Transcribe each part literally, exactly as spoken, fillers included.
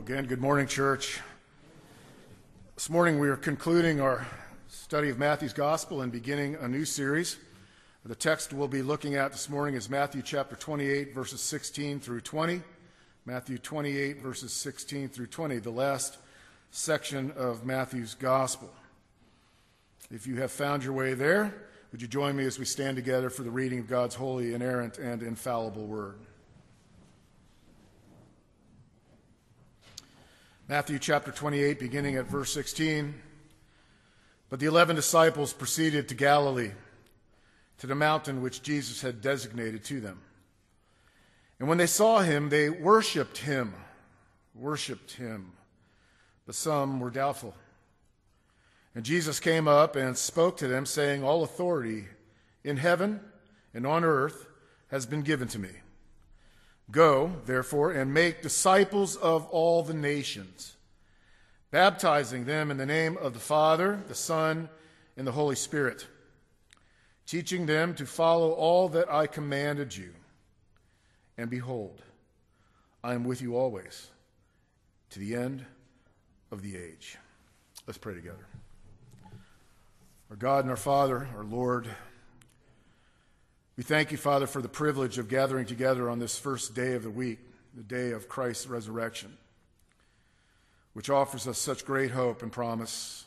Again, good morning, church. This morning we are concluding our study of Matthew's Gospel and beginning a new series. The text we'll be looking at this morning is Matthew chapter twenty-eight, verses sixteen through twenty. Matthew twenty-eight, verses sixteen through twenty, the last section of Matthew's Gospel. If you have found your way there, would you join me as we stand together for the reading of God's holy, inerrant, and infallible word? Matthew chapter twenty-eight, beginning at verse sixteen. But the eleven disciples proceeded to Galilee, to the mountain which Jesus had designated to them. And when they saw him, they worshipped him, worshipped him. But some were doubtful. And Jesus came up and spoke to them, saying, All authority in heaven and on earth has been given to me. Go, therefore, and make disciples of all the nations, baptizing them in the name of the Father, the Son, and the Holy Spirit, teaching them to follow all that I commanded you. And behold, I am with you always, to the end of the age. Let's pray together. Our God and our Father, our Lord, we thank you, Father, for the privilege of gathering together on this first day of the week, the day of Christ's resurrection, which offers us such great hope and promise.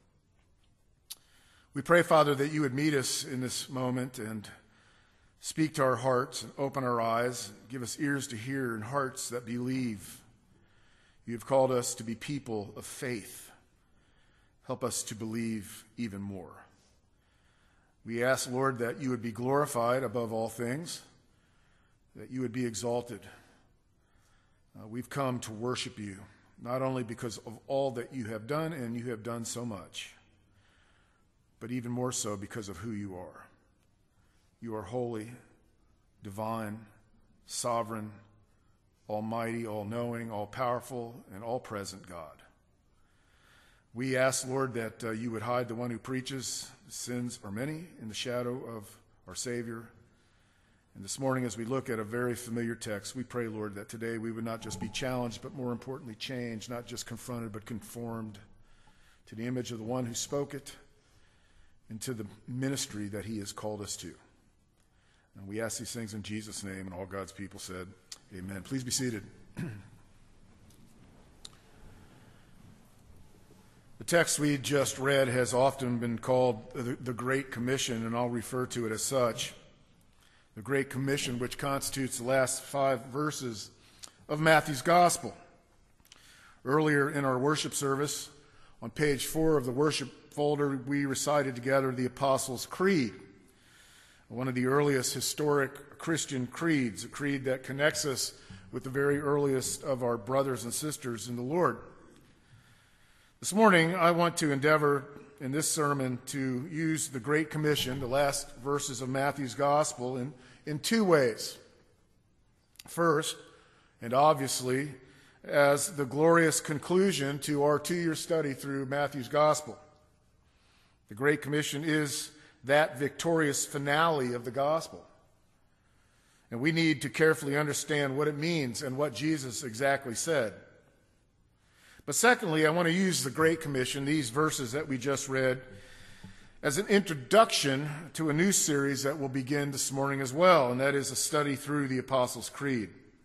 We pray, Father, that you would meet us in this moment and speak to our hearts and open our eyes, give us ears to hear and hearts that believe. You have called us to be people of faith. Help us to believe even more. We ask, Lord, that you would be glorified above all things, that you would be exalted. Uh, we've come to worship you, not only because of all that you have done, and you have done so much, but even more so because of who you are. You are holy, divine, sovereign, almighty, all-knowing, all-powerful, and all-present God. We ask, Lord, that uh, you would hide the one who preaches. The sins are many in the shadow of our Savior. And this morning, as we look at a very familiar text, we pray, Lord, that today we would not just be challenged, but more importantly, changed, not just confronted, but conformed to the image of the one who spoke it and to the ministry that he has called us to. And we ask these things in Jesus' name, and all God's people said, amen. Please be seated. The text we just read has often been called the, the Great Commission, and I'll refer to it as such. The Great Commission, which constitutes the last five verses of Matthew's Gospel. Earlier in our worship service, on page four of the worship folder, we recited together the Apostles' Creed, one of the earliest historic Christian creeds, a creed that connects us with the very earliest of our brothers and sisters in the Lord. This morning, I want to endeavor in this sermon to use the Great Commission, the last verses of Matthew's Gospel, in, in two ways. First, and obviously, as the glorious conclusion to our two-year study through Matthew's Gospel. The Great Commission is that victorious finale of the Gospel. And we need to carefully understand what it means and what Jesus exactly said. But secondly, I want to use the Great Commission, these verses that we just read, as an introduction to a new series that will begin this morning as well, and that is a study through the Apostles' Creed.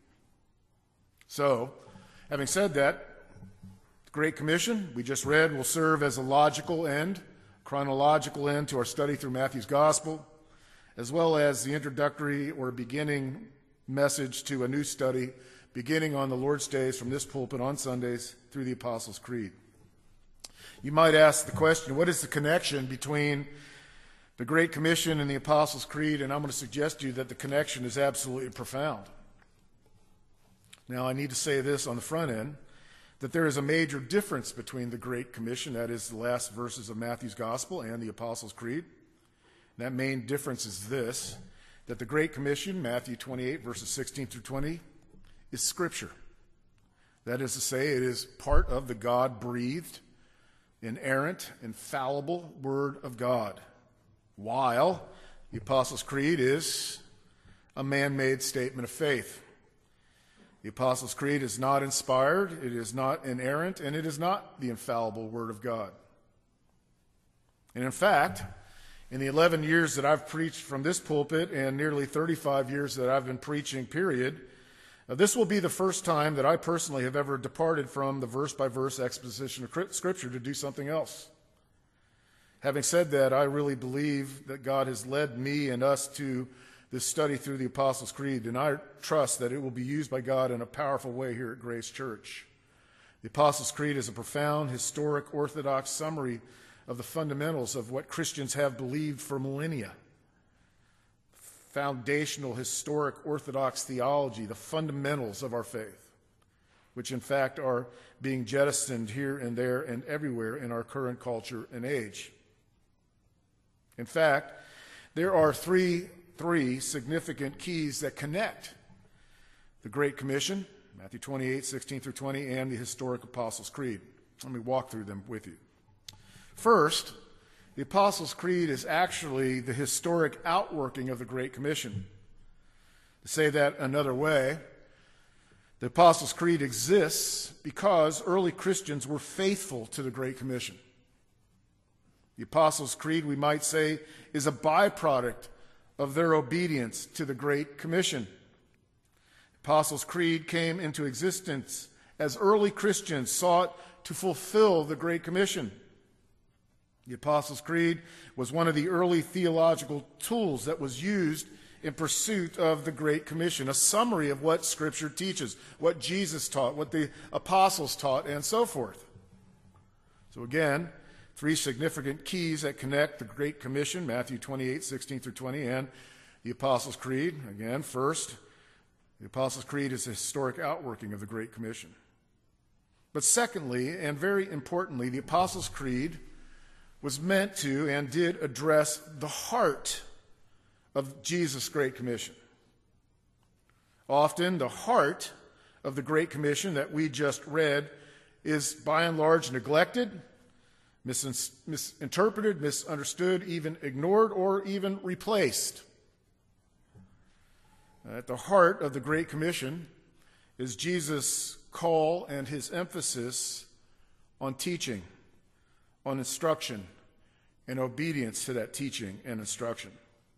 So, having said that, the Great Commission we just read will serve as a logical end, chronological end to our study through Matthew's Gospel, as well as the introductory or beginning message to a new study beginning on the Lord's days from this pulpit on Sundays through the Apostles' Creed. You might ask the question, what is the connection between the Great Commission and the Apostles' Creed? And I'm going to suggest to you that the connection is absolutely profound. Now, I need to say this on the front end, that there is a major difference between the Great Commission, that is the last verses of Matthew's Gospel, and the Apostles' Creed. And that main difference is this, that the Great Commission, Matthew twenty-eight, verses sixteen through twenty, is Scripture. That is to say, it is part of the God-breathed, inerrant, infallible Word of God, while the Apostles' Creed is a man-made statement of faith. The Apostles' Creed is not inspired, it is not inerrant, and it is not the infallible Word of God. And in fact, in the eleven years that I've preached from this pulpit and nearly thirty-five years that I've been preaching, period, uh, this will be the first time that I personally have ever departed from the verse-by-verse exposition of Scripture to do something else. Having said that, I really believe that God has led me and us to this study through the Apostles' Creed, and I trust that it will be used by God in a powerful way here at Grace Church. The Apostles' Creed is a profound, historic, orthodox summary of the fundamentals of what Christians have believed for millennia. Foundational, historic, orthodox theology, the fundamentals of our faith, which in fact are being jettisoned here and there and everywhere in our current culture and age. In fact, there are three Three significant keys that connect the Great Commission, Matthew twenty-eight, sixteen through twenty, and the historic Apostles' Creed. Let me walk through them with you. First, the Apostles' Creed is actually the historic outworking of the Great Commission. To say that another way, the Apostles' Creed exists because early Christians were faithful to the Great Commission. The Apostles' Creed, we might say, is a byproduct of their obedience to the Great Commission. The Apostles' Creed came into existence as early Christians sought to fulfill the Great Commission. The Apostles' Creed was one of the early theological tools that was used in pursuit of the Great Commission, a summary of what Scripture teaches, what Jesus taught, what the apostles taught, and so forth. So again, three significant keys that connect the Great Commission, Matthew twenty-eight, sixteen through twenty, and the Apostles' Creed. Again, first, the Apostles' Creed is a historic outworking of the Great Commission. But secondly, and very importantly, the Apostles' Creed was meant to and did address the heart of Jesus' Great Commission. Often, the heart of the Great Commission that we just read is by and large neglected, Mis- misinterpreted, misunderstood, even ignored, or even replaced. At the heart of the Great Commission is Jesus' call and his emphasis on teaching, on instruction, and obedience to that teaching and instruction.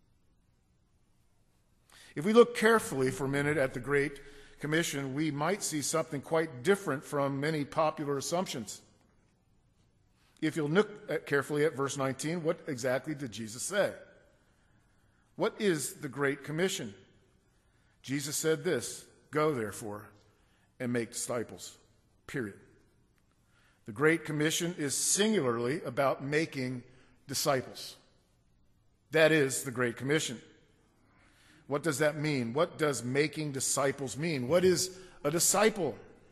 If we look carefully for a minute at the Great Commission, we might see something quite different from many popular assumptions. If you'll look carefully at verse nineteen, what exactly did Jesus say? What is the Great Commission? Jesus said this, "Go, therefore, and make disciples," period. The Great Commission is singularly about making disciples. That is the Great Commission. What does that mean? What does making disciples mean? What is a disciple?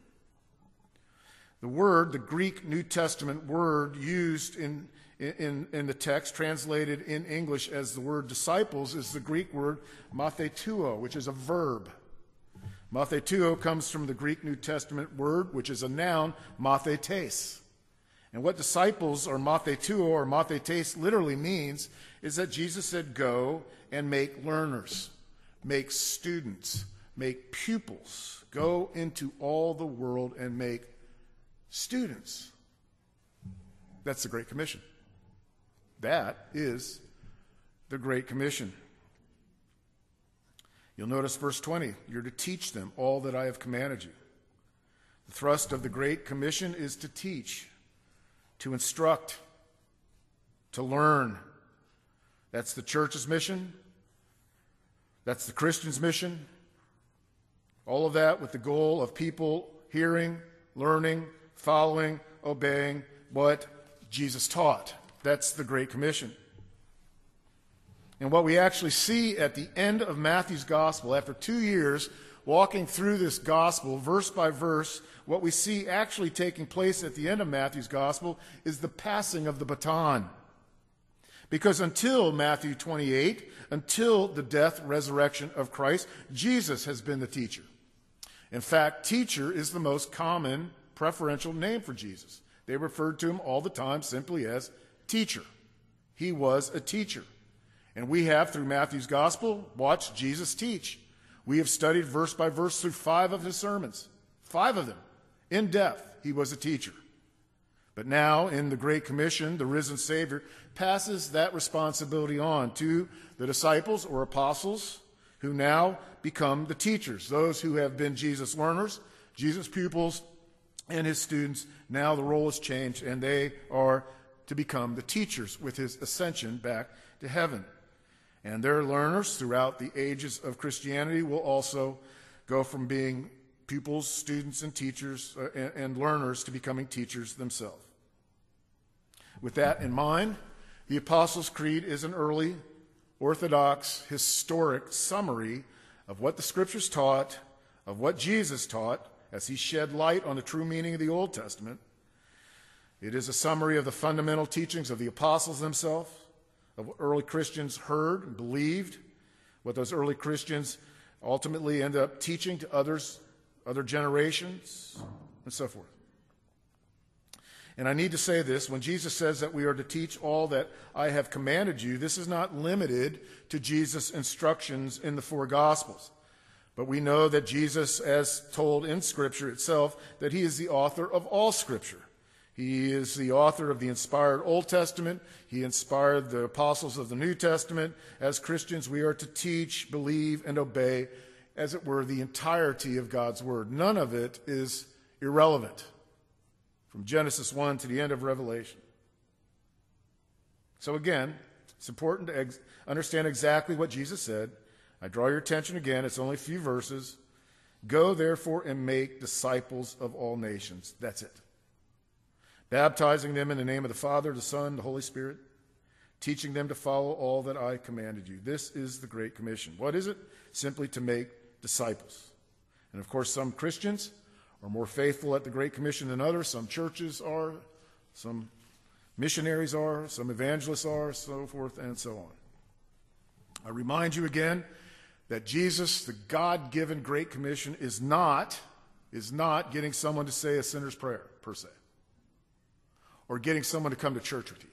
The word, the Greek New Testament word used in, in, in the text, translated in English as the word disciples, is the Greek word mathetuo, which is a verb. Mathetuo comes from the Greek New Testament word, which is a noun, mathetes. And what disciples or mathetuo or mathetes literally means is that Jesus said, go and make learners, make students, make pupils, go into all the world and make students. That's the Great Commission. That is the Great Commission. You'll notice verse twenty, you're to teach them all that I have commanded you. The thrust of the Great Commission is to teach, to instruct, to learn. That's the church's mission. That's the Christian's mission. All of that with the goal of people hearing, learning, following, obeying what Jesus taught. That's the Great Commission. And what we actually see at the end of Matthew's gospel, after two years walking through this gospel, verse by verse, what we see actually taking place at the end of Matthew's gospel is the passing of the baton. Because until Matthew twenty-eight, until the death, resurrection of Christ, Jesus has been the teacher. In fact, teacher is the most common preferential name for Jesus. They referred to him all the time simply as teacher. He was a teacher. And we have, through Matthew's gospel, watched Jesus teach. We have studied verse by verse through five of his sermons, five of them, in depth. He was a teacher. But now, in the Great Commission, the risen Savior passes that responsibility on to the disciples or apostles, who now become the teachers, those who have been Jesus' learners, Jesus' pupils, and his students. Now the role has changed, and they are to become the teachers with his ascension back to heaven. And their learners throughout the ages of Christianity will also go from being pupils, students, and teachers uh, and, and learners to becoming teachers themselves. With that in mind, the Apostles' Creed is an early, orthodox, historic summary of what the Scriptures taught, of what Jesus taught, as he shed light on the true meaning of the Old Testament. It is a summary of the fundamental teachings of the apostles themselves, of what early Christians heard and believed, what those early Christians ultimately end up teaching to others, other generations, and so forth. And I need to say this, when Jesus says that we are to teach all that I have commanded you, this is not limited to Jesus' instructions in the four Gospels. But we know that Jesus, as told in Scripture itself, that he is the author of all Scripture. He is the author of the inspired Old Testament. He inspired the apostles of the New Testament. As Christians, we are to teach, believe, and obey, as it were, the entirety of God's Word. None of it is irrelevant, from Genesis one to the end of Revelation. So again, it's important to ex- understand exactly what Jesus said. I draw your attention again, it's only a few verses. Go therefore and make disciples of all nations. That's it. Baptizing them in the name of the Father, the Son, the Holy Spirit, teaching them to follow all that I commanded you. This is the Great Commission. What is it? Simply to make disciples. And of course, some Christians are more faithful at the Great Commission than others. Some churches are, some missionaries are, some evangelists are, so forth and so on. I remind you again that Jesus, the God-given Great Commission, is not, is not getting someone to say a sinner's prayer, per se, or getting someone to come to church with you,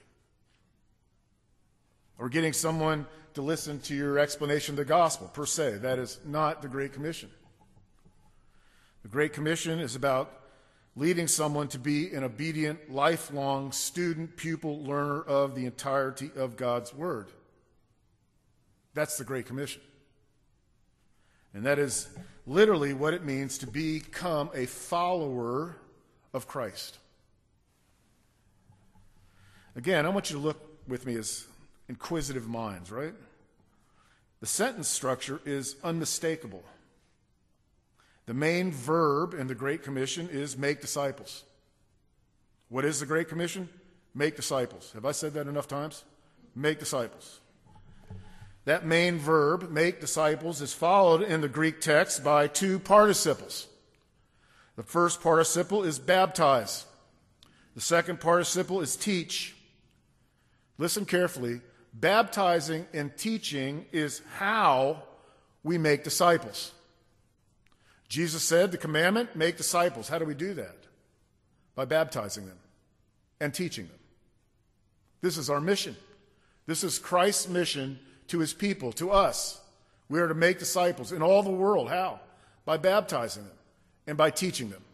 or getting someone to listen to your explanation of the gospel, per se. That is not the Great Commission. The Great Commission is about leading someone to be an obedient, lifelong student, pupil, learner of the entirety of God's Word. That's the Great Commission. And that is literally what it means to become a follower of Christ. Again, I want you to look with me as inquisitive minds, right? The sentence structure is unmistakable. The main verb in the Great Commission is make disciples. What is the Great Commission? Make disciples. Have I said that enough times? Make disciples. That main verb, make disciples, is followed in the Greek text by two participles. The first participle is baptize. The second participle is teach. Listen carefully. Baptizing and teaching is how we make disciples. Jesus said, the commandment, make disciples. How do we do that? By baptizing them and teaching them. This is our mission. This is Christ's mission to his people, to us. We are to make disciples in all the world. How? By baptizing them and by teaching them.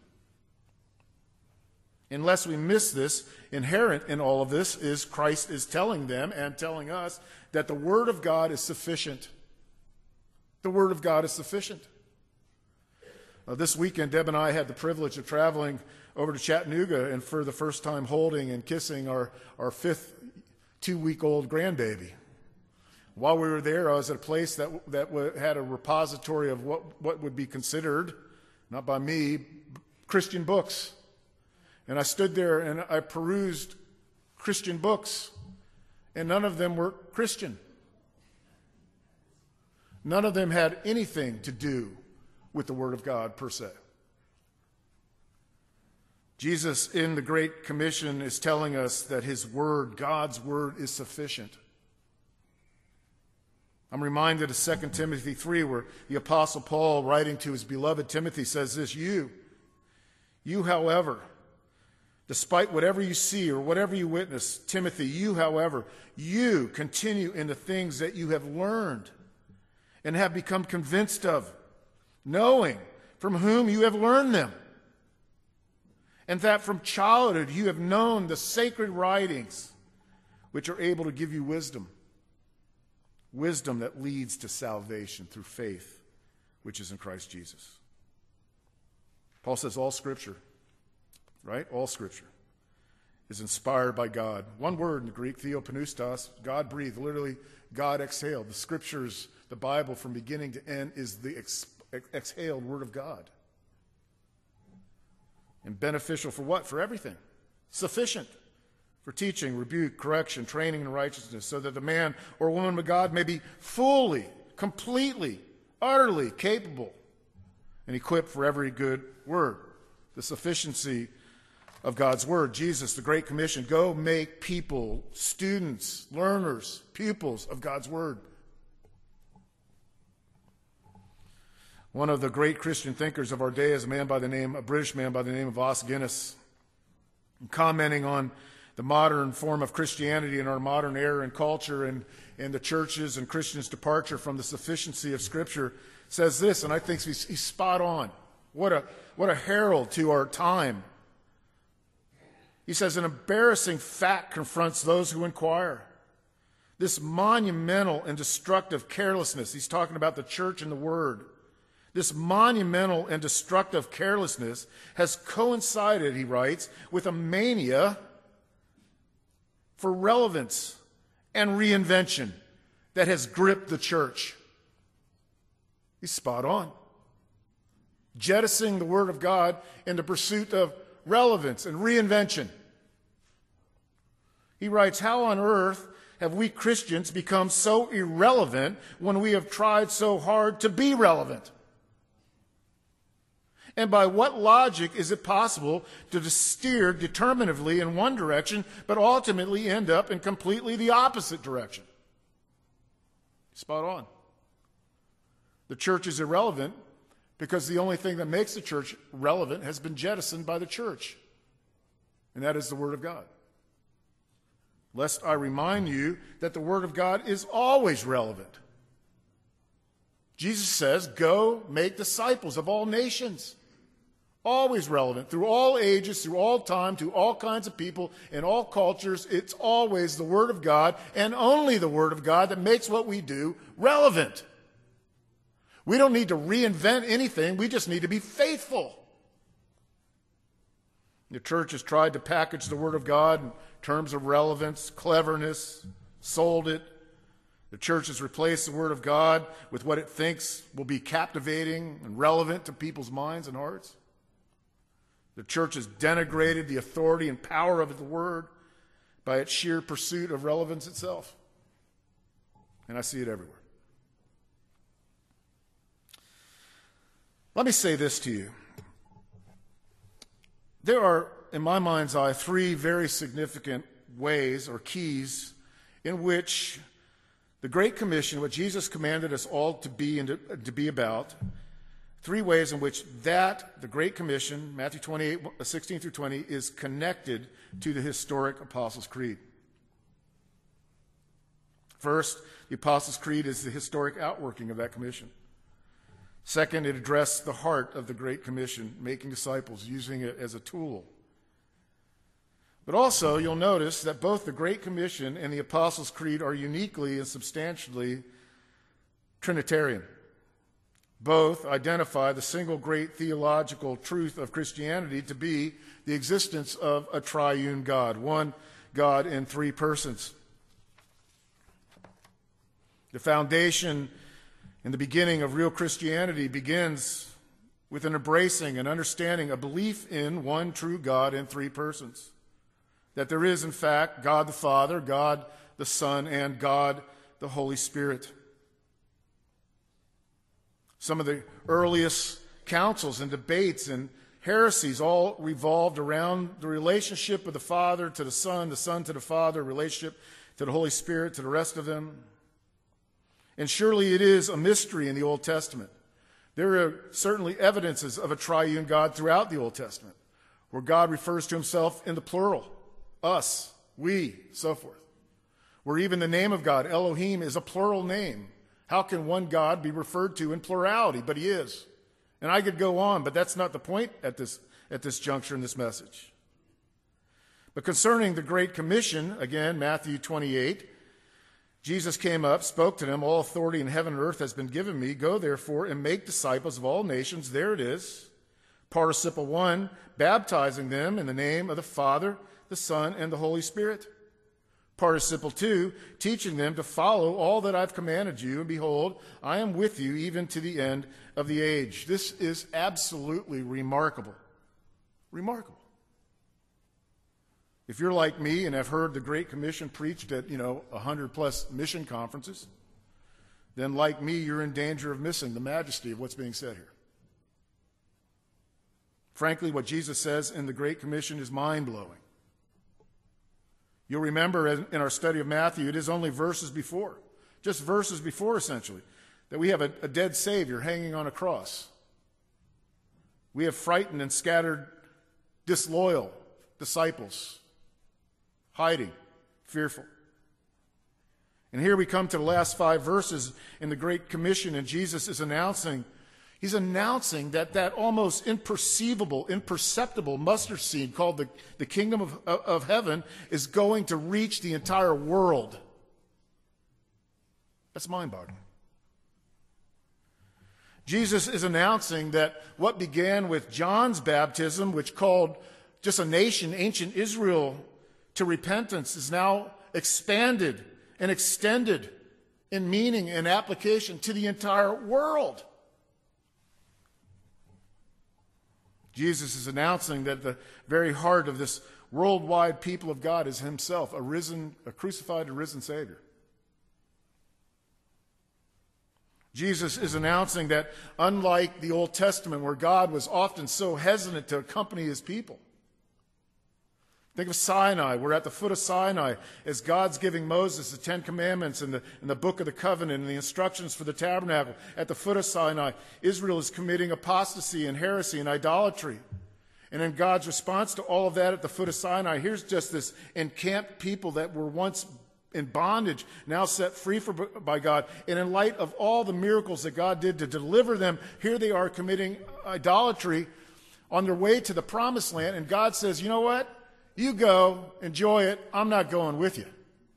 Unless we miss this, inherent in all of this is Christ is telling them and telling us that the Word of God is sufficient. The Word of God is sufficient. Uh, this weekend, Deb and I had the privilege of traveling over to Chattanooga and for the first time holding and kissing our, our fifth two-week-old grandbaby. While we were there, I was at a place that, that had a repository of what, what would be considered, not by me, Christian books. And I stood there and I perused Christian books, and none of them were Christian. None of them had anything to do with the Word of God, per se. Jesus, in the Great Commission, is telling us that his Word, God's Word, is sufficient. I'm reminded of Second Timothy three, where the Apostle Paul, writing to his beloved Timothy, says this, You, you, however, despite whatever you see or whatever you witness, Timothy, you, however, you continue in the things that you have learned and have become convinced of, knowing from whom you have learned them, and that from childhood you have known the sacred writings, which are able to give you wisdom, wisdom that leads to salvation through faith, which is in Christ Jesus. Paul says all Scripture, right? All Scripture is inspired by God. One word in the Greek, theopneustos, God breathed, literally God exhaled. The Scriptures, the Bible from beginning to end is the ex- exhaled Word of God. And beneficial for what? For everything. Sufficient for teaching, rebuke, correction, training in righteousness, so that the man or woman of God may be fully, completely, utterly capable and equipped for every good word. The sufficiency of God's word. Jesus, the Great Commission, go make people, students, learners, pupils of God's word. One of the great Christian thinkers of our day is a man by the name, a British man by the name of Os Guinness, commenting on the modern form of Christianity in our modern era and culture and, and the churches and Christians' departure from the sufficiency of Scripture, says this, and I think he's, he's spot on. What a, what a herald to our time. He says, an embarrassing fact confronts those who inquire. This monumental and destructive carelessness, he's talking about the church and the word, this monumental and destructive carelessness has coincided, he writes, with a mania for relevance and reinvention that has gripped the church. He's spot on. Jettisoning the Word of God in the pursuit of relevance and reinvention. He writes, how on earth have we Christians become so irrelevant when we have tried so hard to be relevant? And by what logic is it possible to steer determinatively in one direction, but ultimately end up in completely the opposite direction? Spot on. The church is irrelevant because the only thing that makes the church relevant has been jettisoned by the church, and that is the Word of God. Lest I remind you that the Word of God is always relevant. Jesus says, go make disciples of all nations. Always relevant. Through all ages, through all time, to all kinds of people, in all cultures, it's always the Word of God, and only the Word of God, that makes what we do relevant. We don't need to reinvent anything. We just need to be faithful. The church has tried to package the Word of God in terms of relevance, cleverness, sold it. The church has replaced the Word of God with what it thinks will be captivating and relevant to people's minds and hearts. The church has denigrated the authority and power of the Word by its sheer pursuit of relevance itself. And I see it everywhere. Let me say this to you. There are, in my mind's eye, three very significant ways or keys in which the Great Commission, what Jesus commanded us all to be and to, to be about, three ways in which that, the Great Commission, Matthew twenty-eight, sixteen through twenty, is connected to the historic Apostles' Creed. First, the Apostles' Creed is the historic outworking of that commission. Second, it addressed the heart of the Great Commission, making disciples, using it as a tool. But also, you'll notice that both the Great Commission and the Apostles' Creed are uniquely and substantially Trinitarian. Both identify the single great theological truth of Christianity to be the existence of a triune God, one God in three persons. The foundation and the beginning of real Christianity begins with an embracing and understanding, a belief in one true God in three persons. That there is, in fact, God the Father, God the Son, and God the Holy Spirit. Some of the earliest councils and debates and heresies all revolved around the relationship of the Father to the Son, the Son to the Father, relationship to the Holy Spirit, to the rest of them. And surely it is a mystery in the Old Testament. There are certainly evidences of a triune God throughout the Old Testament, where God refers to himself in the plural, us, we, so forth. Where even the name of God, Elohim, is a plural name. How can one God be referred to in plurality? But he is. And I could go on, but that's not the point at this, at this juncture in this message. But concerning the Great Commission, again, Matthew twenty-eight, Jesus came up, spoke to them, all authority in heaven and earth has been given me. Go therefore and make disciples of all nations. There it is. Participle one, baptizing them in the name of the Father, the Son, and the Holy Spirit. Participle two, teaching them to follow all that I've commanded you, and behold, I am with you even to the end of the age. This is absolutely remarkable. Remarkable. If you're like me and have heard the Great Commission preached at, you know, a hundred plus mission conferences, then like me, you're in danger of missing the majesty of what's being said here. Frankly, what Jesus says in the Great Commission is mind-blowing. You'll remember in our study of Matthew, it is only verses before, just verses before essentially, that we have a, a dead Savior hanging on a cross. We have frightened and scattered disloyal disciples, hiding, fearful. And here we come to the last five verses in the Great Commission, and Jesus is announcing, he's announcing that that almost imperceivable, imperceptible mustard seed called the, the kingdom of, of heaven is going to reach the entire world. That's mind-boggling. Jesus is announcing that what began with John's baptism, which called just a nation, ancient Israel, to repentance, is now expanded and extended in meaning and application to the entire world. Jesus is announcing that the very heart of this worldwide people of God is himself, a risen, a crucified and risen Savior. Jesus is announcing that unlike the Old Testament, where God was often so hesitant to accompany his people, think of Sinai. We're at the foot of Sinai as God's giving Moses the Ten Commandments and the, and the Book of the Covenant and the instructions for the tabernacle. At the foot of Sinai, Israel is committing apostasy and heresy and idolatry. And in God's response to all of that at the foot of Sinai, here's just this encamped people that were once in bondage, now set free for, by God. And in light of all the miracles that God did to deliver them, here they are committing idolatry on their way to the promised land. And God says, you know what? You go, enjoy it. I'm not going with you.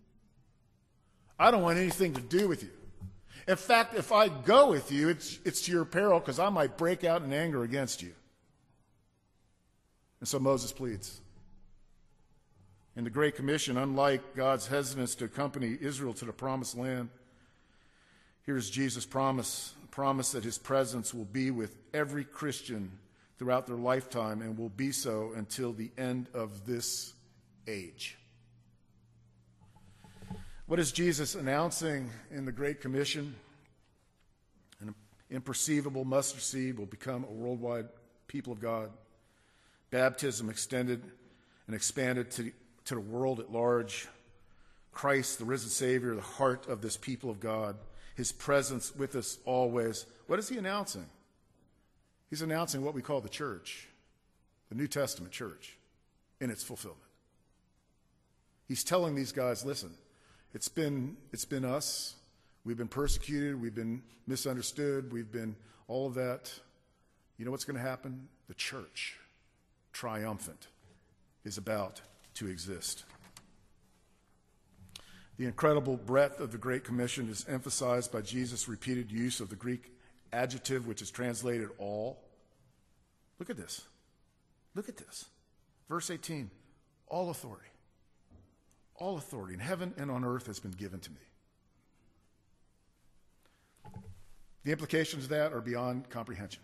I don't want anything to do with you. In fact, if I go with you, it's, it's to your peril, because I might break out in anger against you. And so Moses pleads. In the Great Commission, unlike God's hesitance to accompany Israel to the promised land, here's Jesus' promise, a promise that his presence will be with every Christian throughout their lifetime and will be so until the end of this age. What is Jesus announcing in the Great Commission? An imperceivable mustard seed will become a worldwide people of God. Baptism extended and expanded to, to the world at large. Christ, the risen Savior, the heart of this people of God, his presence with us always. What is he announcing? He's announcing what we call the church, the New Testament church, in its fulfillment. He's telling these guys, listen, it's been, it's been us. We've been persecuted. We've been misunderstood. We've been all of that. You know what's going to happen? The church, triumphant, is about to exist. The incredible breadth of the Great Commission is emphasized by Jesus' repeated use of the Greek adjective, which is translated all. Look at this. Look at this. Verse eighteen, all authority. All authority in heaven and on earth has been given to me. The implications of that are beyond comprehension.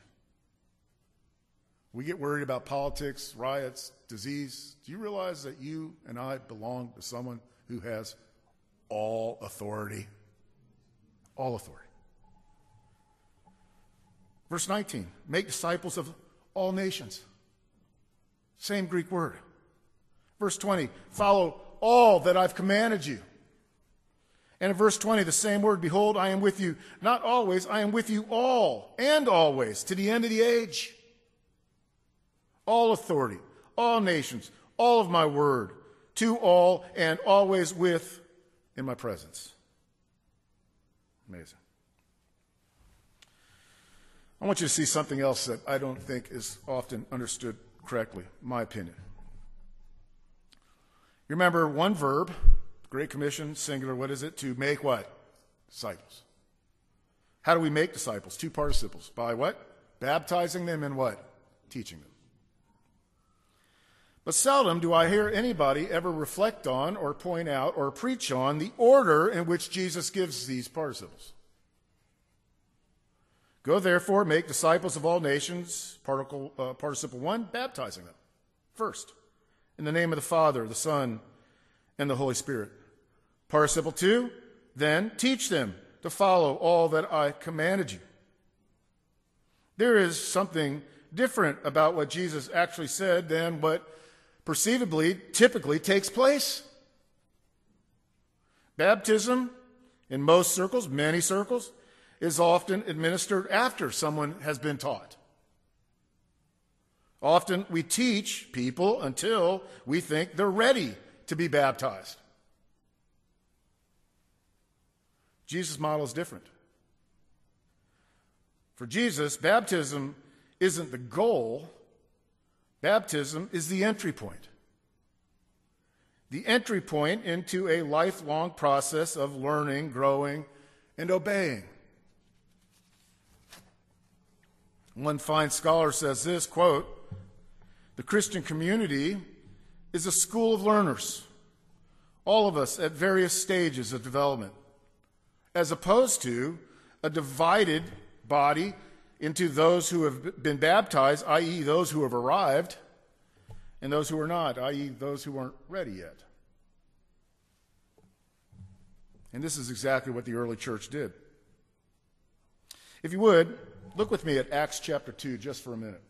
We get worried about politics, riots, disease. Do you realize that you and I belong to someone who has all authority? All authority. Verse nineteen, make disciples of all nations. Same Greek word. Verse twenty, follow all that I've commanded you. And in verse twenty, the same word, behold, I am with you, not always, I am with you all and always, to the end of the age. All authority, all nations, all of my word, to all and always with in my presence. Amazing. I want you to see something else that I don't think is often understood correctly, in my opinion. You remember one verb, Great Commission, singular, what is it? To make what? Disciples. How do we make disciples? Two participles. By what? Baptizing them and what? Teaching them. But seldom do I hear anybody ever reflect on or point out or preach on the order in which Jesus gives these participles. Go therefore, make disciples of all nations, particle, uh, participle one, baptizing them first, in the name of the Father, the Son, and the Holy Spirit. Participle two, then teach them to follow all that I commanded you. There is something different about what Jesus actually said than what perceivably, typically takes place. Baptism, in most circles, many circles, is often administered after someone has been taught. Often we teach people until we think they're ready to be baptized. Jesus' model is different. For Jesus, baptism isn't the goal. Baptism is the entry point. The entry point into a lifelong process of learning, growing, and obeying. One fine scholar says this, quote, "The Christian community is a school of learners, all of us at various stages of development, as opposed to a divided body into those who have been baptized, that is those who have arrived, and those who are not, that is those who aren't ready yet." And this is exactly what the early church did. If you would, look with me at Acts chapter two just for a minute.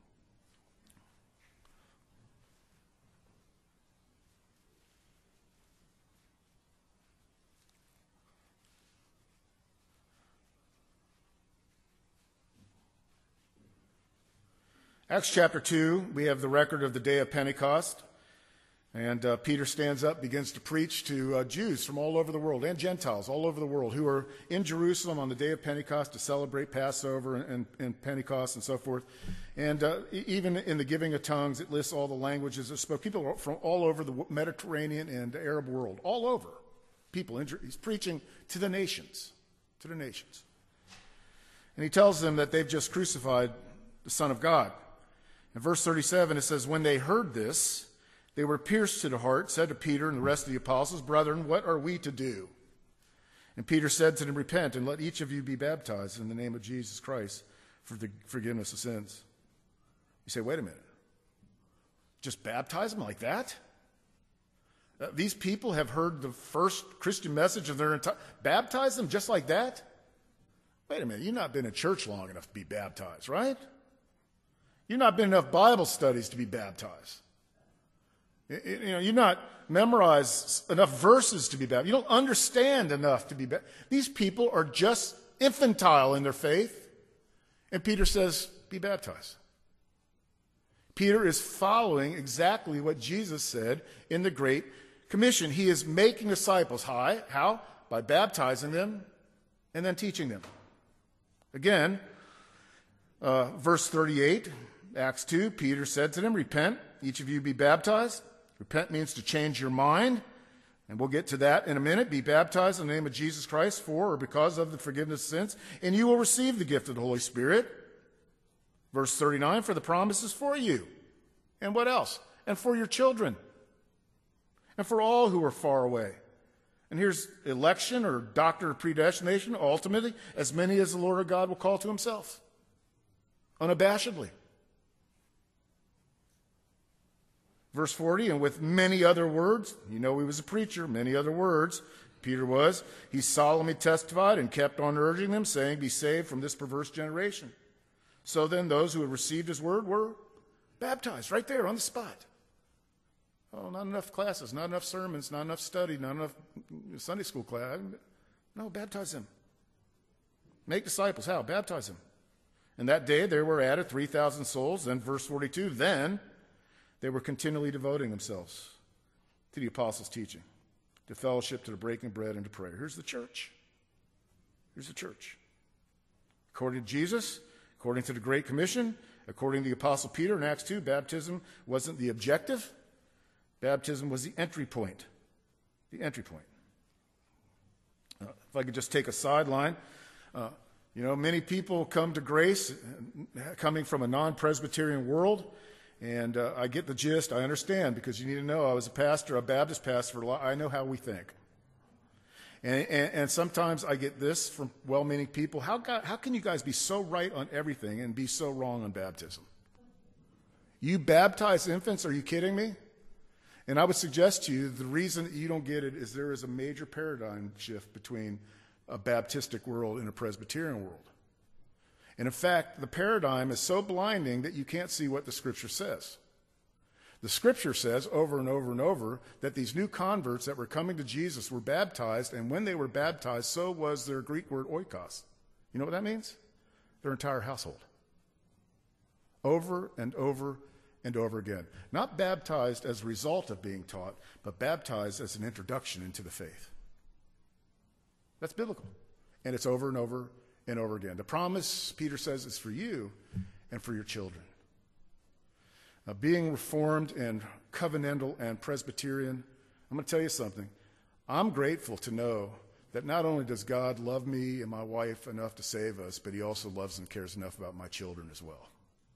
Acts chapter two, we have the record of the day of Pentecost. And uh, Peter stands up, begins to preach to uh, Jews from all over the world and Gentiles all over the world who are in Jerusalem on the day of Pentecost to celebrate Passover and, and, and Pentecost and so forth. And uh, even in the giving of tongues, it lists all the languages that spoke. People from all over the Mediterranean and Arab world, all over. People, in, he's preaching to the nations, to the nations. And he tells them that they've just crucified the Son of God. In verse thirty-seven, it says, "When they heard this, they were pierced to the heart, said to Peter and the rest of the apostles, 'Brethren, what are we to do?' And Peter said to them, 'Repent, and let each of you be baptized in the name of Jesus Christ for the forgiveness of sins.'" You say, wait a minute. Just baptize them like that? Uh, these people have heard the first Christian message of their entire... Baptize them just like that? Wait a minute, you've not been in church long enough to be baptized, right? You've not been in enough Bible studies to be baptized. You know, you've not memorized enough verses to be baptized. You don't understand enough to be baptized. These people are just infantile in their faith. And Peter says, be baptized. Peter is following exactly what Jesus said in the Great Commission. He is making disciples. How? How? By baptizing them and then teaching them. Again, uh, verse thirty-eight, Acts two, Peter said to them, "Repent, each of you be baptized." Repent means to change your mind, and we'll get to that in a minute. Be baptized in the name of Jesus Christ for or because of the forgiveness of sins, and you will receive the gift of the Holy Spirit. Verse thirty-nine, "For the promise is for you." And what else? And for your children. And for all who are far away. And here's election or doctrine of predestination, ultimately, as many as the Lord our God will call to himself. Unabashedly. Verse forty, "And with many other words," you know he was a preacher, many other words, Peter was, "he solemnly testified and kept on urging them, saying, 'Be saved from this perverse generation.' So then those who had received his word were baptized right there on the spot. Oh, not enough classes, not enough sermons, not enough study, not enough Sunday school class. No, baptize them. Make disciples. How? Baptize them. And that day there were added three thousand souls. Then verse forty-two, "Then they were continually devoting themselves to the apostles' teaching, to fellowship, to the breaking of bread, and to prayer." Here's the church. Here's the church. According to Jesus, According to the Great Commission, according to the Apostle Peter in Acts two, baptism wasn't the objective. Baptism was the entry point. The entry point. Uh, if I could just take a sideline, uh, you know, many people come to grace uh, coming from a non-Presbyterian world, and uh, I get the gist. I understand, because you need to know I was a pastor, a Baptist pastor for a lot. I know how we think. And, and, and sometimes I get this from well-meaning people. How, God, how can you guys be so right on everything and be so wrong on baptism? You baptize infants? Are you kidding me? And I would suggest to you the reason that you don't get it is there is a major paradigm shift between a Baptistic world and a Presbyterian world. And in fact, the paradigm is so blinding that you can't see what the Scripture says. The Scripture says over and over and over that these new converts that were coming to Jesus were baptized, and when they were baptized, so was their Greek word oikos. You know what that means? Their entire household. Over and over and over again. Not baptized as a result of being taught, but baptized as an introduction into the faith. That's biblical. And it's over and over and over again. The promise, Peter says, is for you and for your children. Now, being Reformed and covenantal and Presbyterian, I'm going to tell you something. I'm grateful to know that not only does God love me and my wife enough to save us, but he also loves and cares enough about my children as well.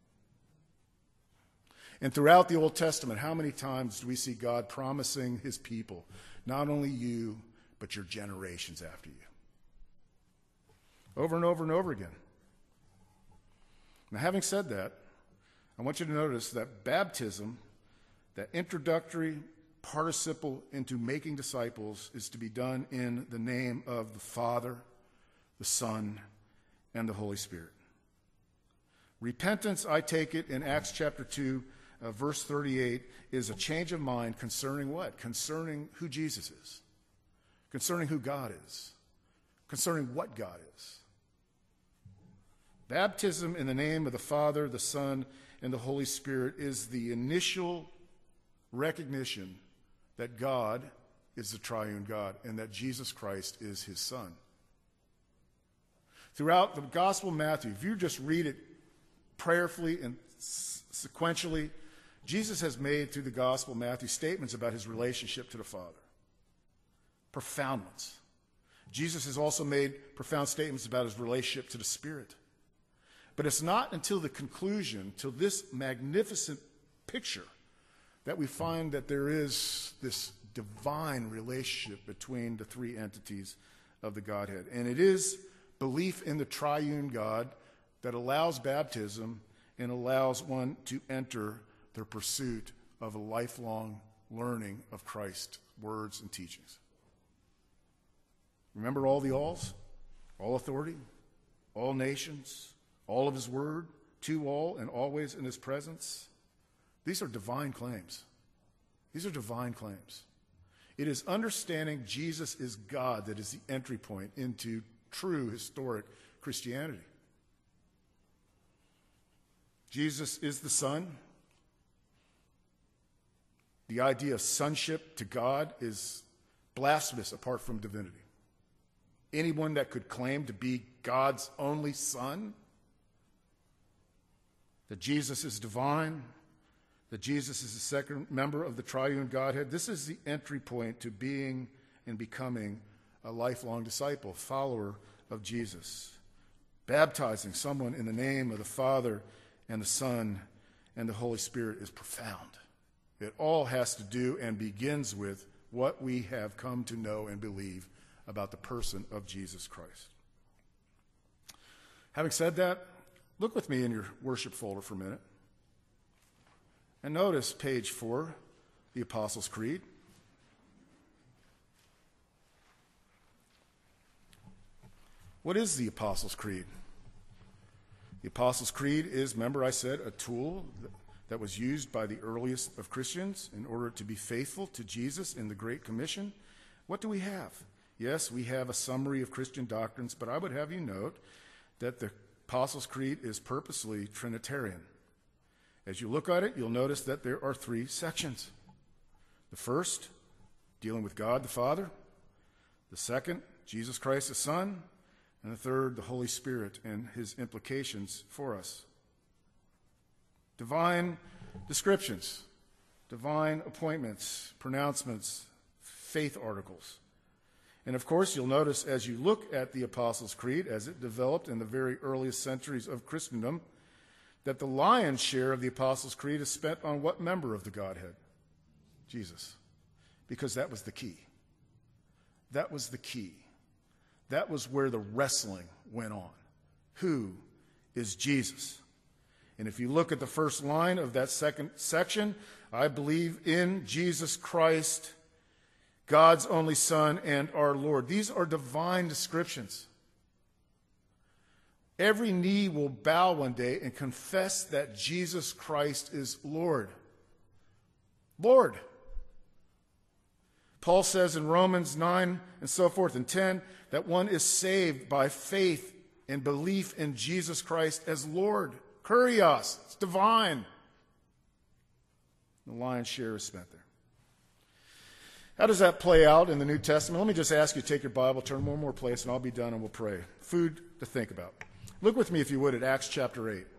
And throughout the Old Testament, how many times do we see God promising his people, not only you, but your generations after you? Over and over and over again. Now, having said that, I want you to notice that baptism, that introductory participle into making disciples, is to be done in the name of the Father, the Son, and the Holy Spirit. Repentance, I take it, in Acts chapter two, uh, verse thirty-eight, is a change of mind concerning what? Concerning who Jesus is. Concerning who God is. Concerning what God is. Baptism in the name of the Father, the Son, and the Holy Spirit is the initial recognition that God is the triune God and that Jesus Christ is his Son. Throughout the Gospel of Matthew, if you just read it prayerfully and sequentially, Jesus has made through the Gospel of Matthew statements about his relationship to the Father. Profound ones. Jesus has also made profound statements about his relationship to the Spirit. But it's not until the conclusion, till this magnificent picture, that we find that there is this divine relationship between the three entities of the Godhead. And it is belief in the triune God that allows baptism and allows one to enter the pursuit of a lifelong learning of Christ's words and teachings. Remember all the alls? All authority, all nations, all of his word, to all and always in his presence. These are divine claims. These are divine claims. It is understanding Jesus is God that is the entry point into true historic Christianity. Jesus is the Son. The idea of sonship to God is blasphemous apart from divinity. Anyone that could claim to be God's only Son, that Jesus is divine, that Jesus is the second member of the triune Godhead, this is the entry point to being and becoming a lifelong disciple, follower of Jesus. Baptizing someone in the name of the Father and the Son and the Holy Spirit is profound. It all has to do and begins with what we have come to know and believe about the person of Jesus Christ. Having said that, look with me in your worship folder for a minute. And notice page four, the Apostles' Creed. What is the Apostles' Creed? The Apostles' Creed is, remember I said, a tool that was used by the earliest of Christians in order to be faithful to Jesus in the Great Commission. What do we have? Yes, we have a summary of Christian doctrines, but I would have you note that the Apostles' Creed is purposely Trinitarian. As you look at it, you'll notice that there are three sections. The first, dealing with God the Father. The second, Jesus Christ the Son. And the third, the Holy Spirit and his implications for us. Divine descriptions, divine appointments, pronouncements, faith articles. And of course, you'll notice as you look at the Apostles' Creed, as it developed in the very earliest centuries of Christendom, that the lion's share of the Apostles' Creed is spent on what member of the Godhead? Jesus. Because that was the key. That was the key. That was where the wrestling went on. Who is Jesus? And if you look at the first line of that second section, I believe in Jesus Christ, God's only Son and our Lord. These are divine descriptions. Every knee will bow one day and confess that Jesus Christ is Lord. Lord. Paul says in Romans nine and so forth and ten that one is saved by faith and belief in Jesus Christ as Lord. Kurios. It's divine. The lion's share is spent there. How does that play out in the New Testament? Let me just ask you to take your Bible, turn one more place, and I'll be done and we'll pray. Food to think about. Look with me, if you would, at Acts chapter eight.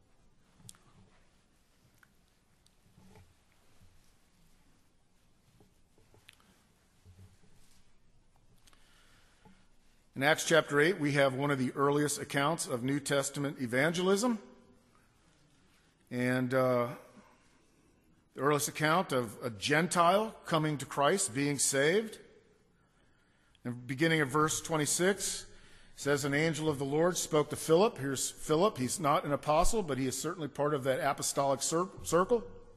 In Acts chapter eight, we have one of the earliest accounts of New Testament evangelism. And uh, the earliest account of a Gentile coming to Christ, being saved. And beginning of verse twenty-six, it says, an angel of the Lord spoke to Philip. Here's Philip. He's not an apostle, but he is certainly part of that apostolic cir- circle.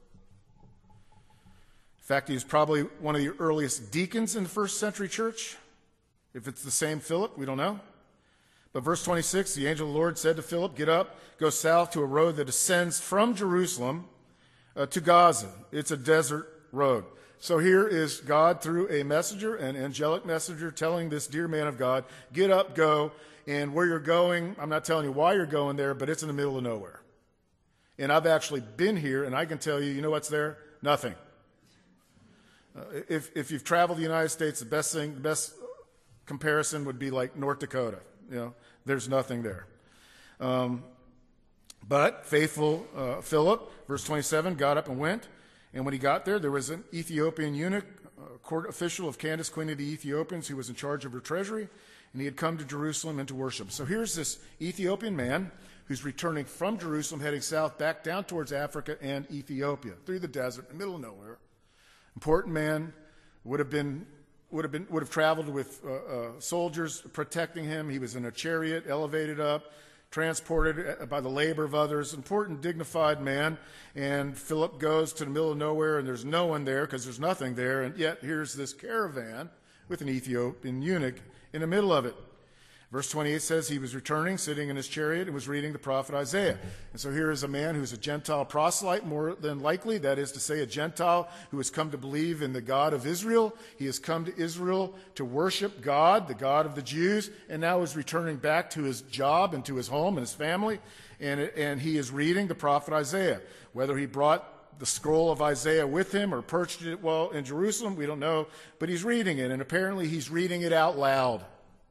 In fact, he was probably one of the earliest deacons in the first century church. If it's the same Philip, we don't know. But verse twenty-six, the angel of the Lord said to Philip, get up, go south to a road that ascends from Jerusalem uh, to Gaza. It's a desert road. So here is God through a messenger, an angelic messenger, telling this dear man of God, get up, go, and where you're going, I'm not telling you why you're going there, but it's in the middle of nowhere. And I've actually been here, and I can tell you, you know what's there? Nothing. Uh, if, if you've traveled the United States, the best thing, the best comparison would be like North Dakota. You know, there's nothing there. Um, but faithful uh, Philip, verse twenty-seven, got up and went. And when he got there, there was an Ethiopian eunuch, a court official of Candace, queen of the Ethiopians, who was in charge of her treasury. And he had come to Jerusalem and to worship. So here's this Ethiopian man who's returning from Jerusalem, heading south, back down towards Africa and Ethiopia, through the desert, in the middle of nowhere. Important man, would have been... Would have been would have traveled with uh, uh, soldiers protecting him. He was in a chariot, elevated up, transported by the labor of others. Important, dignified man. And Philip goes to the middle of nowhere, and there's no one there because there's nothing there. And yet here's this caravan with an Ethiopian eunuch in the middle of it. Verse twenty-eight says he was returning, sitting in his chariot, and was reading the prophet Isaiah. And so here is a man who's a Gentile proselyte, more than likely. That is to say, a Gentile who has come to believe in the God of Israel. He has come to Israel to worship God, the God of the Jews, and now is returning back to his job and to his home and his family. And, and he is reading the prophet Isaiah. Whether he brought the scroll of Isaiah with him or purchased it while in Jerusalem, we don't know. But he's reading it, and apparently he's reading it out loud.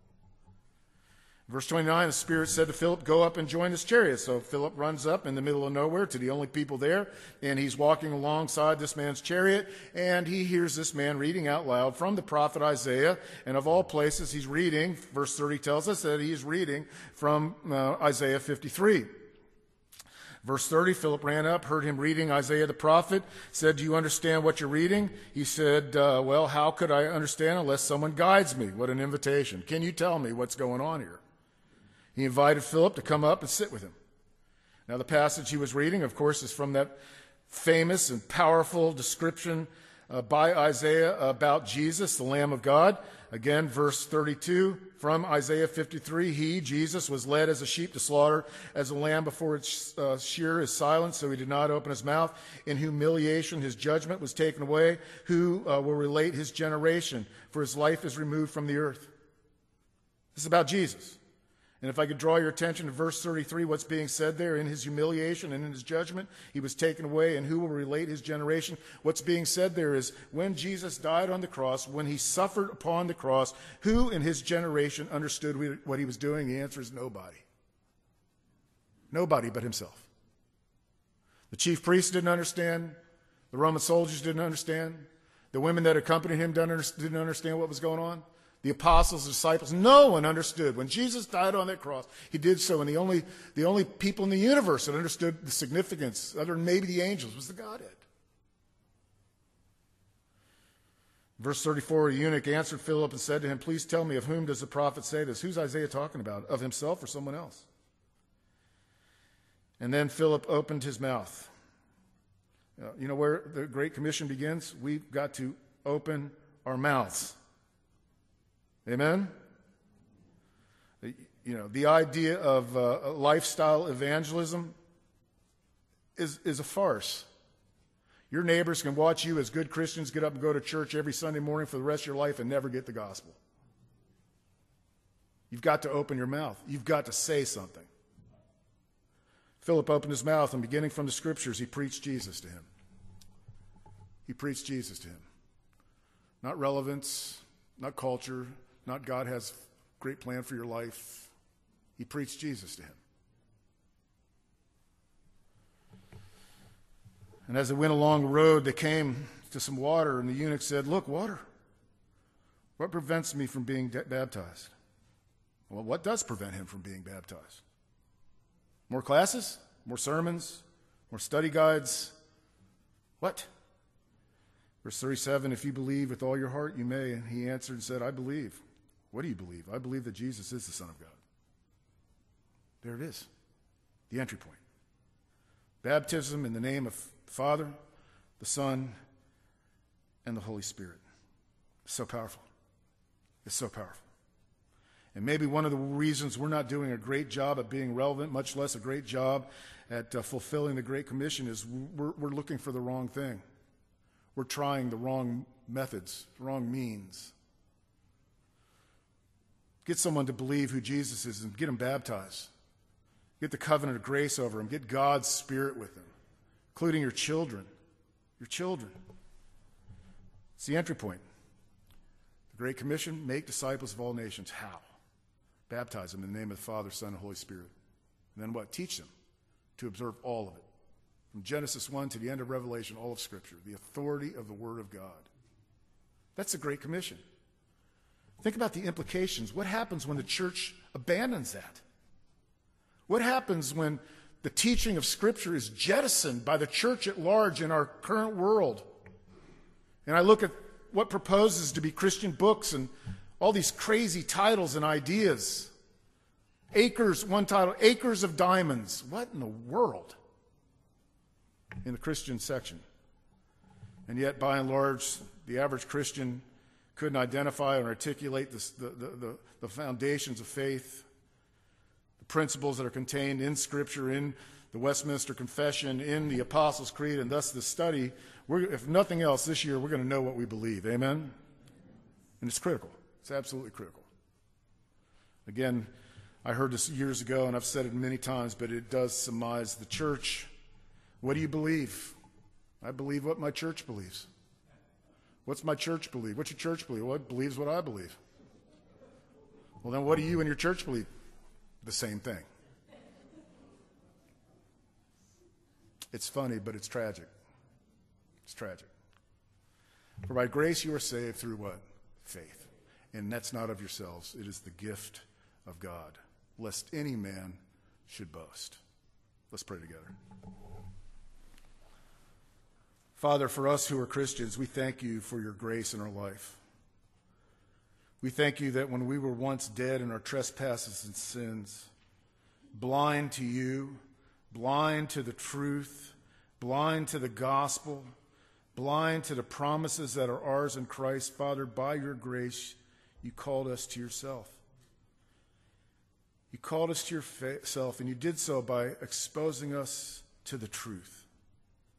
Verse twenty-nine, the Spirit said to Philip, go up and join this chariot. So Philip runs up in the middle of nowhere to the only people there, and he's walking alongside this man's chariot, and he hears this man reading out loud from the prophet Isaiah. And of all places, he's reading, verse thirty tells us that he is reading from uh, Isaiah fifty-three. Verse thirty, Philip ran up, heard him reading Isaiah the prophet, said, do you understand what you're reading? He said, uh, well, how could I understand unless someone guides me? What an invitation. Can you tell me what's going on here? He invited Philip to come up and sit with him. Now, the passage he was reading, of course, is from that famous and powerful description uh, by Isaiah about Jesus, the Lamb of God. Again, verse thirty-two, from Isaiah fifty-three, he, Jesus, was led as a sheep to slaughter, as a lamb before its uh, shearer is silent, so he did not open his mouth. In humiliation, his judgment was taken away. Who uh, will relate his generation? For his life is removed from the earth. This is about Jesus. And if I could draw your attention to verse thirty-three, what's being said there, in his humiliation and in his judgment, he was taken away, and who will relate his generation? What's being said there is, when Jesus died on the cross, when he suffered upon the cross, who in his generation understood what he was doing? The answer is nobody. Nobody but himself. The chief priests didn't understand. The Roman soldiers didn't understand. The women that accompanied him didn't understand what was going on. The apostles, the disciples, no one understood. When Jesus died on that cross, he did so, and the only, the only people in the universe that understood the significance, other than maybe the angels, was the Godhead. Verse thirty-four, the eunuch answered Philip and said to him, please tell me, of whom does the prophet say this? Who's Isaiah talking about? Of himself or someone else? And then Philip opened his mouth. You know where the Great Commission begins? We've got to open our mouths. Amen? You know, the idea of uh, lifestyle evangelism is, is a farce. Your neighbors can watch you as good Christians get up and go to church every Sunday morning for the rest of your life and never get the gospel. You've got to open your mouth. You've got to say something. Philip opened his mouth, and beginning from the scriptures, he preached Jesus to him. He preached Jesus to him. Not relevance, not culture, not God has a great plan for your life. He preached Jesus to him. And as they went along the road, they came to some water, and the eunuch said, look, water. What prevents me from being de- baptized? Well, what does prevent him from being baptized? More classes? More sermons? More study guides? What? Verse thirty-seven, if you believe with all your heart, you may. And he answered and said, I believe. What do you believe? I believe that Jesus is the Son of God. There it is. The entry point. Baptism in the name of the Father, the Son, and the Holy Spirit. It's so powerful. It's so powerful. And maybe one of the reasons we're not doing a great job at being relevant, much less a great job at uh, fulfilling the Great Commission, is we're, we're looking for the wrong thing. We're trying the wrong methods, the wrong means. Get someone to believe who Jesus is and get them baptized. Get the covenant of grace over them. Get God's Spirit with them, including your children. Your children. It's the entry point. The Great Commission, make disciples of all nations. How? Baptize them in the name of the Father, Son, and Holy Spirit. And then what? Teach them to observe all of it. From Genesis one to the end of Revelation, all of Scripture. The authority of the Word of God. That's the Great Commission. Think about the implications. What happens when the church abandons that? What happens when the teaching of Scripture is jettisoned by the church at large in our current world? And I look at what proposes to be Christian books and all these crazy titles and ideas. Acres, one title, Acres of Diamonds. What in the world? In the Christian section. And yet, by and large, the average Christian couldn't identify or articulate this, the, the, the, the foundations of faith, the principles that are contained in Scripture, in the Westminster Confession, in the Apostles' Creed, and thus the study. We're, if nothing else, this year we're going to know what we believe. Amen? And it's critical. It's absolutely critical. Again, I heard this years ago, and I've said it many times, but it does surmise the church. What do you believe? I believe what my church believes. What's my church believe? What's your church believe? Well, it believes what I believe. Well, then what do you and your church believe? The same thing. It's funny, but it's tragic. It's tragic. For by grace you are saved through what? Faith. And that's not of yourselves. It is the gift of God, lest any man should boast. Let's pray together. Father, for us who are Christians, we thank you for your grace in our life. We thank you that when we were once dead in our trespasses and sins, blind to you, blind to the truth, blind to the gospel, blind to the promises that are ours in Christ, Father, by your grace, you called us to yourself. You called us to yourself, and you did so by exposing us to the truth.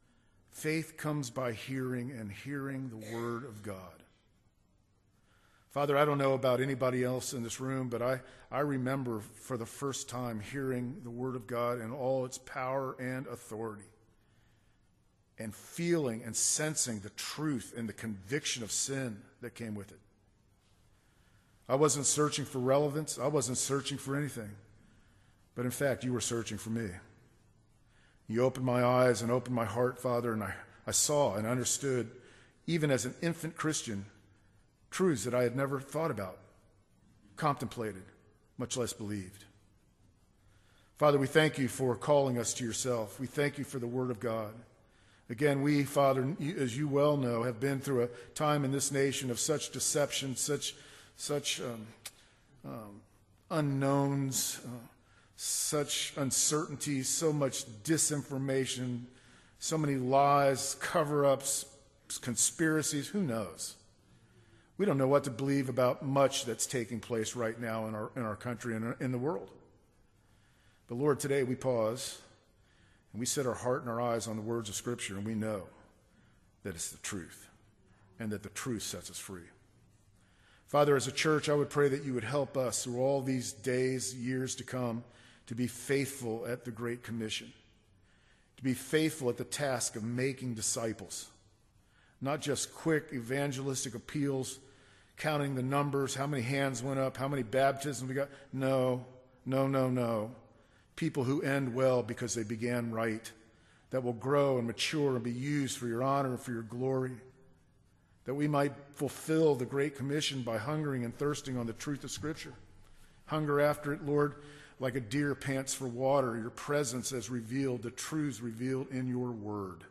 Faith comes by hearing, and hearing the word of God. Father, I don't know about anybody else in this room, but I, I remember for the first time hearing the Word of God in all its power and authority, and feeling and sensing the truth and the conviction of sin that came with it. I wasn't searching for relevance. I wasn't searching for anything. But in fact, you were searching for me. You opened my eyes and opened my heart, Father, and I, I saw and understood, even as an infant Christian, truths that I had never thought about, contemplated, much less believed. Father, we thank you for calling us to yourself. We thank you for the Word of God. Again, we, Father, as you well know, have been through a time in this nation of such deception, such, such um, um, unknowns, uh, such uncertainty, so much disinformation, so many lies, cover-ups, conspiracies. Who knows? We don't know what to believe about much that's taking place right now in our, in our country and in the world. But Lord, today we pause and we set our heart and our eyes on the words of Scripture, and we know that it's the truth and that the truth sets us free. Father, as a church, I would pray that you would help us through all these days, years to come, to be faithful at the Great Commission, to be faithful at the task of making disciples, not just quick evangelistic appeals, counting the numbers, how many hands went up, how many baptisms we got. No, no, no, no. People who end well because they began right, that will grow and mature and be used for your honor and for your glory, that we might fulfill the Great Commission by hungering and thirsting on the truth of Scripture. Hunger after it, Lord, like a deer pants for water, your presence as revealed, the truths revealed in your word.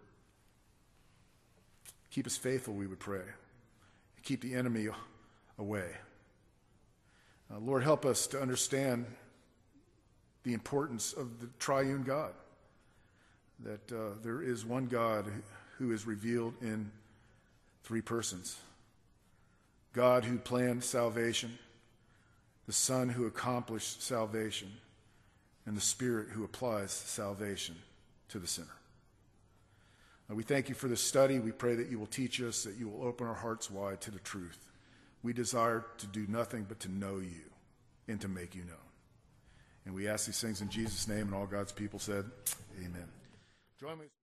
Keep us faithful, we would pray. Keep the enemy away. Uh, Lord, help us to understand the importance of the triune God, that uh, there is one God who is revealed in three persons. God who planned salvation, the Son who accomplished salvation, and the Spirit who applies salvation to the sinner. Uh, we thank you for this study. We pray that you will teach us, that you will open our hearts wide to the truth. We desire to do nothing but to know you and to make you known. And we ask these things in Jesus' name, and all God's people said, amen. Join me.